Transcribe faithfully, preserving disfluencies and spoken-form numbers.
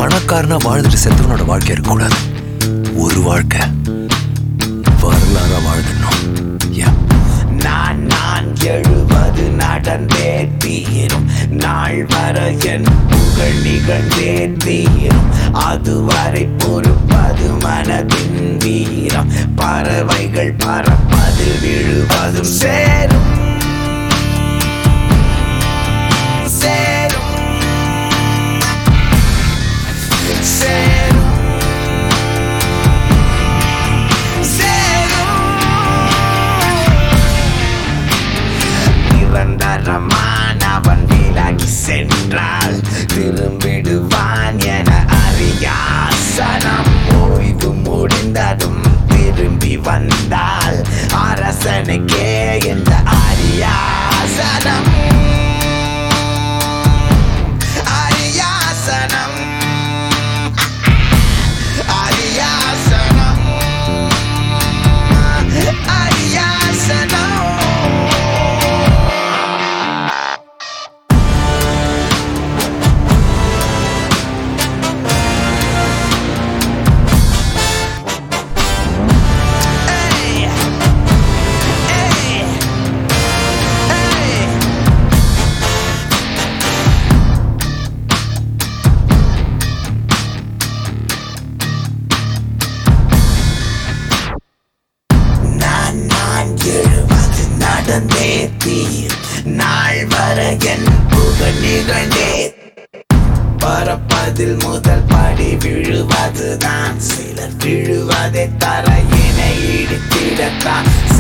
பணக்காரனா வாழ்ந்துட்டு செத்தவனோட வாழ்க்கை இருக்கக்கூடாது. ஒரு வாழ்க்கை வரலாறா வாழ்ந்துடணும். நான் நான் எழுவது நடந்தே தீரும், நாள் வர என் புகழ் நிகழ்ந்தே தீரும். அதுவரை பொறுப்பது மனதின் வீரம், பறவைகள் பறப்பது விழுவதும் சேரும் சேரும் சேரும் நிரந்தரமானவன் விலகி சென்றால் திரும்பிடுவான் என அறியாசனம். ஓய்வு முடிந்ததும் திரும்பி வந்தால் அரசனுக்கே இந்த அரியாசனம். அரியாசனம் அரியாசனம் அரியாசனம். நடந்தே தீர், நாள் வர என் புகழ் நிகழ்ந்தே. பறப்பதில் முதல் படி விழுவதுதான், சிலர் விழுவதை தரையினை இடித்திடத்தான்.